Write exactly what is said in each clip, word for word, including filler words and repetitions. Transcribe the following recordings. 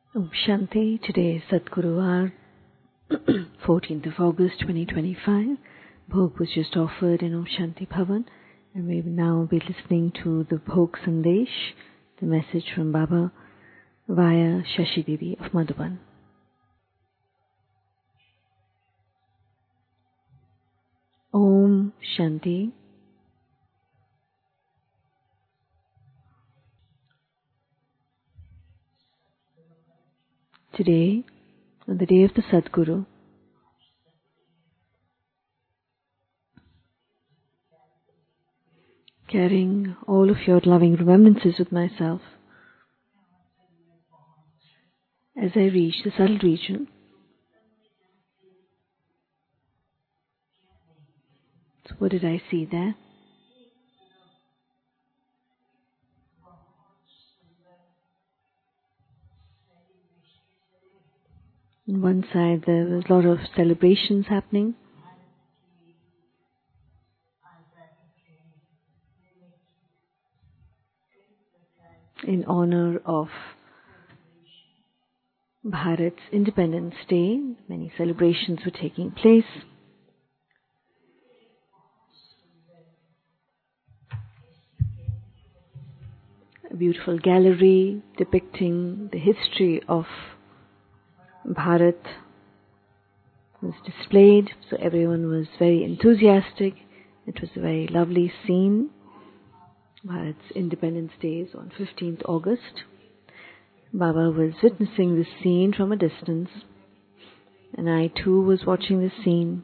Om Shanti. Today is Sadguruvar, fourteenth of August twenty twenty-five. Bhog was just offered in Om Shanti Bhavan, and we will now be listening to the Bhog Sandesh, the message from Baba via Shashi Bibi of Madhuban. Om Shanti. Today, on the day of the Sadguru, carrying all of your loving remembrances with myself, as I reach the subtle region, so what did I see there? On one side there was a lot of celebrations happening. In honor of Bharat's Independence Day, many celebrations were taking place. A beautiful gallery depicting the history of Bharat was displayed, so everyone was very enthusiastic. It was a very lovely scene. Bharat's Independence Day is on fifteenth August. Baba was witnessing this scene from a distance, and I too was watching this scene.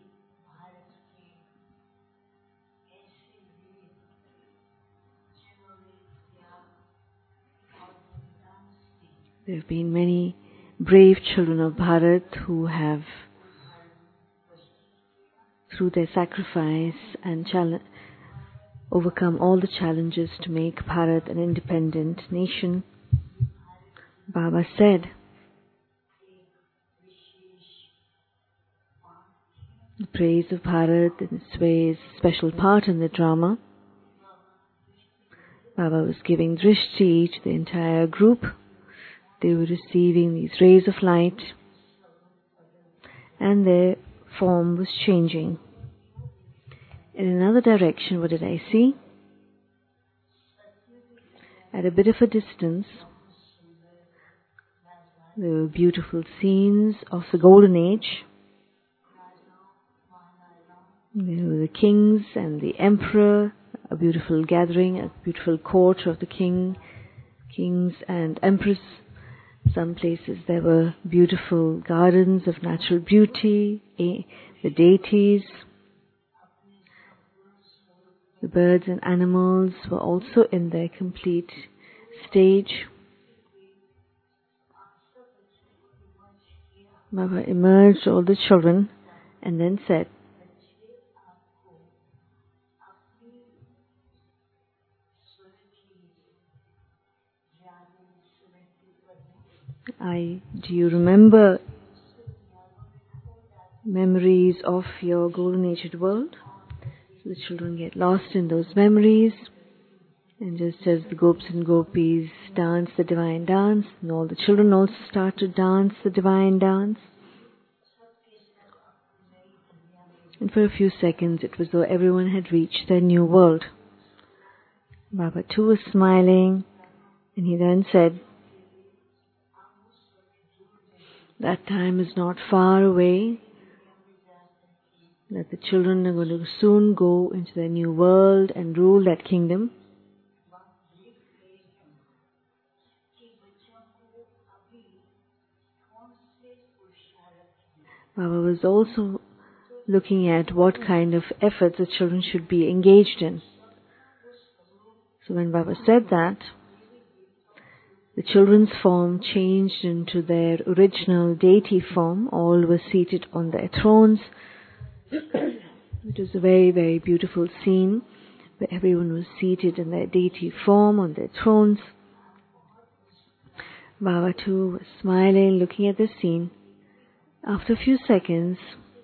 There have been many brave children of Bharat who have, through their sacrifice and challenge, overcome all the challenges to make Bharat an independent nation. Baba said, the praise of Bharat in its way is a special part in the drama. Baba was giving drishti to the entire group. They were receiving these rays of light, and their form was changing. In another direction, what did I see? At a bit of a distance, there were beautiful scenes of the Golden Age. There were the kings and the emperor, a beautiful gathering, a beautiful court of the king, kings and empress. Some places there were beautiful gardens of natural beauty, the deities. The birds and animals were also in their complete stage. Baba emerged all the children and then said, I, do you remember memories of your golden aged world? So the children get lost in those memories, and just as the gopis and gopis dance the divine dance, and all the children also start to dance the divine dance. And for a few seconds it was though everyone had reached their new world. Baba too was smiling, and he then said, that time is not far away, that the children are going to soon go into their new world and rule that kingdom. Baba was also looking at what kind of efforts the children should be engaged in. So when Baba said that, the children's form changed into their original deity form. All were seated on their thrones. It was a very, very beautiful scene where everyone was seated in their deity form on their thrones. Baba too was smiling, looking at the scene. After a few seconds,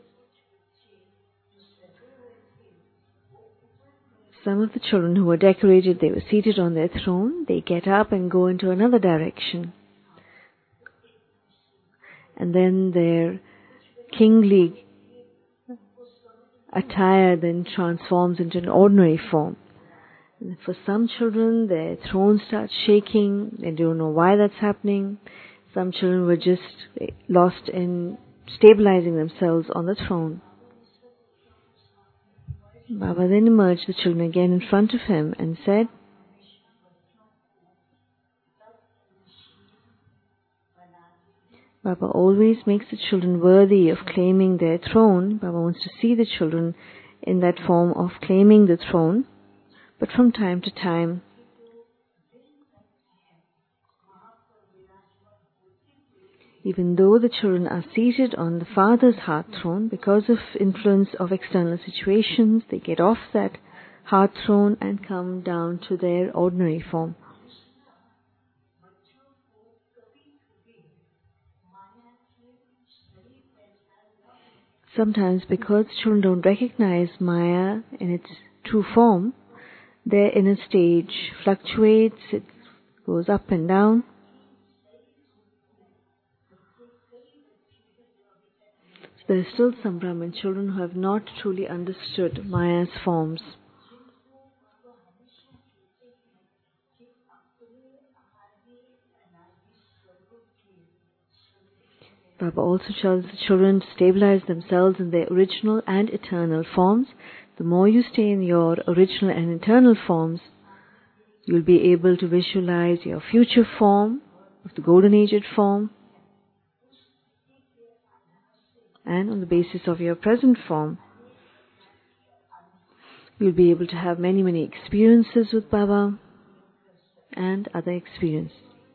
some of the children who were decorated, they were seated on their throne. They get up and go into another direction. and then their kingly attire then transforms into an ordinary form. And for some children, their throne starts shaking. They don't know why that's happening. Some children were just lost in stabilizing themselves on the throne. Baba then emerged the children again in front of him and said, Baba always makes the children worthy of claiming their throne. Baba wants to see the children in that form of claiming the throne. But from time to time, even though the children are seated on the Father's heart throne, because of influence of external situations, they get off that heart throne and come down to their ordinary form. Sometimes, because children don't recognize Maya in its true form, their inner stage fluctuates, it goes up and down. So there are still some Brahmin children who have not truly understood Maya's forms. Baba also tells the children to stabilize themselves in their original and eternal forms. The more you stay in your original and eternal forms, you'll be able to visualize your future form, of the golden aged form, and on the basis of your present form, you'll be able to have many, many experiences with Baba and other experiences.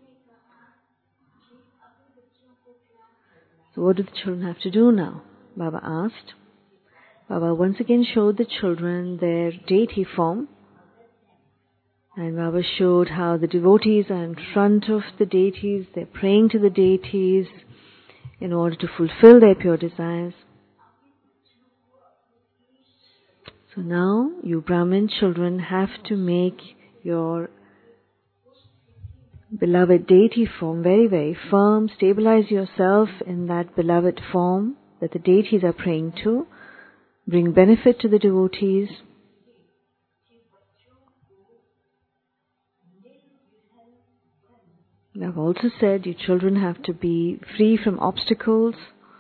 So what do the children have to do now? Baba asked. Baba once again showed the children their deity form, and Baba showed how the devotees are in front of the deities, they're praying to the deities in order to fulfill their pure desires. So now you Brahmin children have to make your beloved deity form very, very firm. Stabilize yourself in that beloved form that the deities are praying to. Bring benefit to the devotees. I've also said you children have to be free from obstacles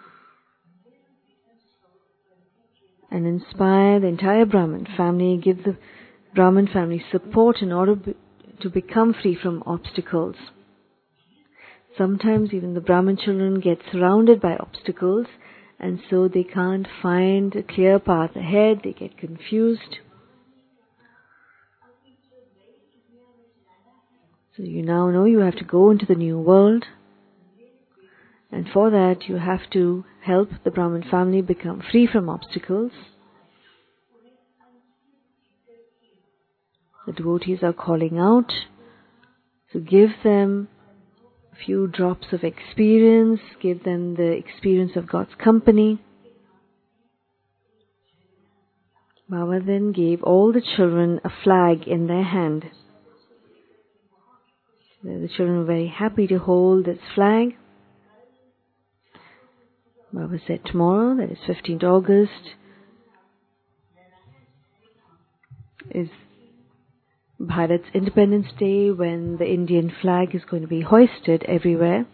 and inspire the entire Brahmin family, give the Brahmin family support in order be, to become free from obstacles. Sometimes even the Brahmin children get surrounded by obstacles, and so they can't find a clear path ahead, they get confused. So you now know you have to go into the new world, and for that you have to help the Brahmin family become free from obstacles. The devotees are calling out, so give them a few drops of experience, give them the experience of God's company. Baba then gave all the children a flag in their hand. The children were very happy to hold this flag. Baba said tomorrow, that is fifteenth August, is Bharat's Independence Day, when the Indian flag is going to be hoisted everywhere.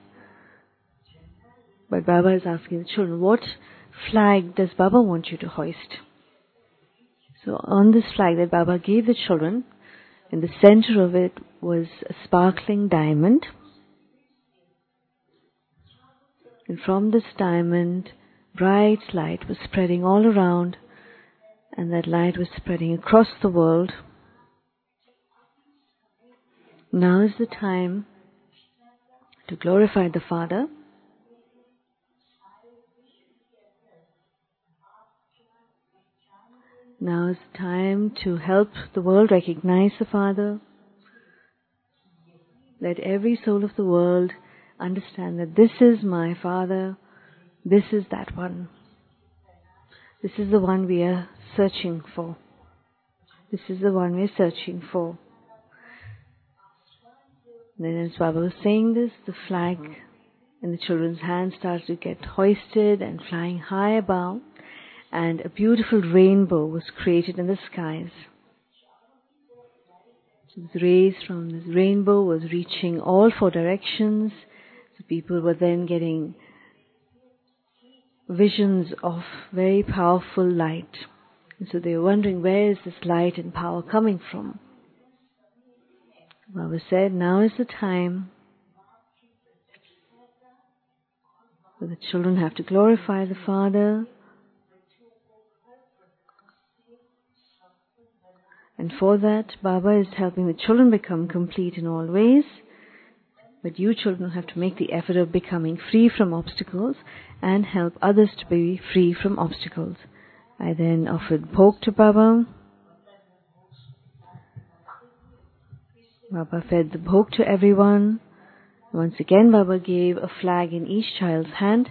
But Baba is asking the children, what flag does Baba want you to hoist? So on this flag that Baba gave the children, in the center of it was a sparkling diamond. And from this diamond, bright light was spreading all around, and that light was spreading across the world. Now is the time to glorify the Father. Now is the time to help the world recognize the Father. Let every soul of the world understand that this is my Father, this is that one. This is the one we are searching for. This is the one we are searching for. Then as Baba was saying this, the flag and the children's hands started to get hoisted and flying high above, and a beautiful rainbow was created in the skies. So the rays from this rainbow was reaching all four directions. So people were then getting visions of very powerful light. And so they were wondering, where is this light and power coming from? Baba said, now is the time where the children have to glorify the Father. And for that, Baba is helping the children become complete in all ways. But you children have to make the effort of becoming free from obstacles and help others to be free from obstacles. I then offered bhog to Baba. Baba fed the bhog to everyone. Once again, Baba gave a flag in each child's hand.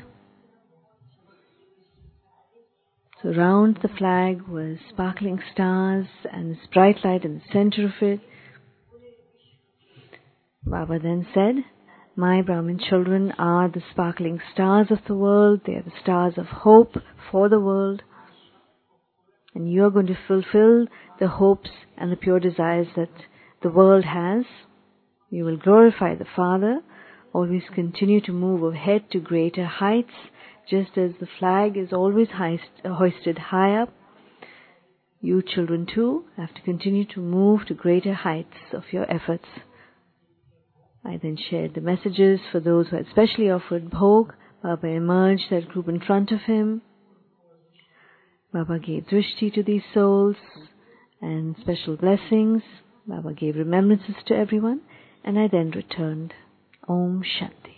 So round the flag was sparkling stars and this bright light in the center of it. Baba then said, my Brahmin children are the sparkling stars of the world. They are the stars of hope for the world. And you are going to fulfill the hopes and the pure desires that the world has. You will glorify the Father. Always continue to move ahead to greater heights. Just as the flag is always hoisted high up, you children too have to continue to move to greater heights of your efforts. I then shared the messages for those who had specially offered bhog. Baba emerged, that group in front of him. Baba gave drishti to these souls and special blessings. Baba gave remembrances to everyone, and I then returned. Om Shanti.